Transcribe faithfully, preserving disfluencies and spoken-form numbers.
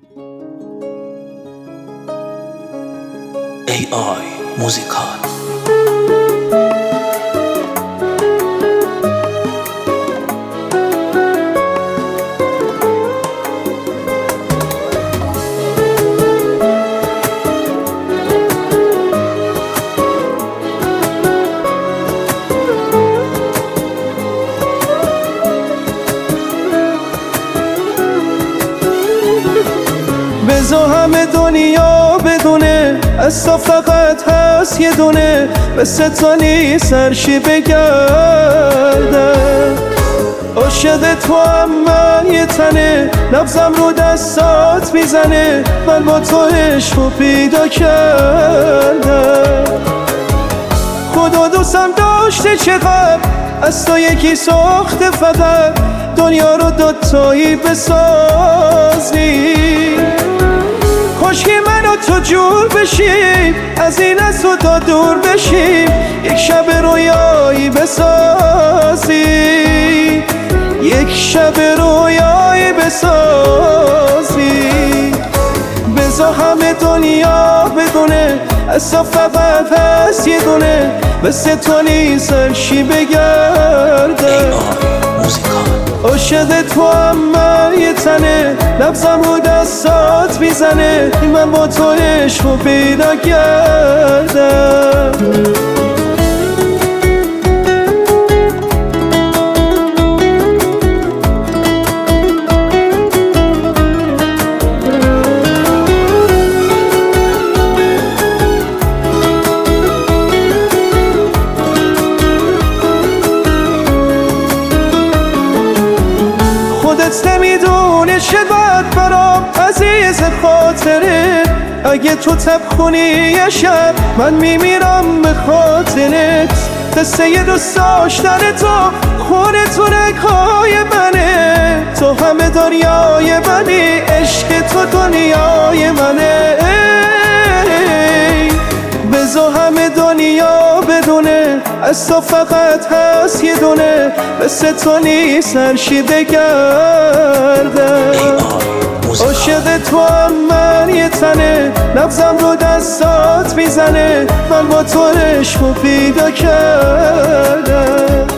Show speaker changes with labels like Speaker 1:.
Speaker 1: ای آی موزیکال.
Speaker 2: بزا همه دنیا بدونه از تو فقط هست یه دونه، مثل تو نیست هرشی بگردم. عاشق تو هم من یه تنه، نبضم رو دستات میزنه، من با تو عشقو پیدا کردم. خدا دوستم داشته چقدر، از تو یکی ساخته فقط، دنیا رو دوتایی بسازی. کاشکی من و تو جور بشیم، از این از تو تا دور بشیم، یک شب رویایی بسازی، یک شب رویایی بسازی. بزا همه دنیا بدونه از تو فقط هست یه دونه، مثل تو نیست هرشی بگردم. عاشق تو هم من یه تنه، نبضم رو دستات میزنه، من با تو عشقو پیدا کردم. خودت نمیدونه چقدر برام عزیز خاطره، اگه تو تب خونی یه شب من میمیرم به خاطرت. قصه دوست داشتن تو خونه تو رگهای منه، تو همه دنیای منی، عشق تو دنیای منه. بزا همه دنیا بدونه از تو فقط هست یه دونه، مثل تو نیست هرشی بگردم. عاشق تو هم من یه تنه، نبضم رو دستات میزنه، من با تو عشقو پیدا کردم.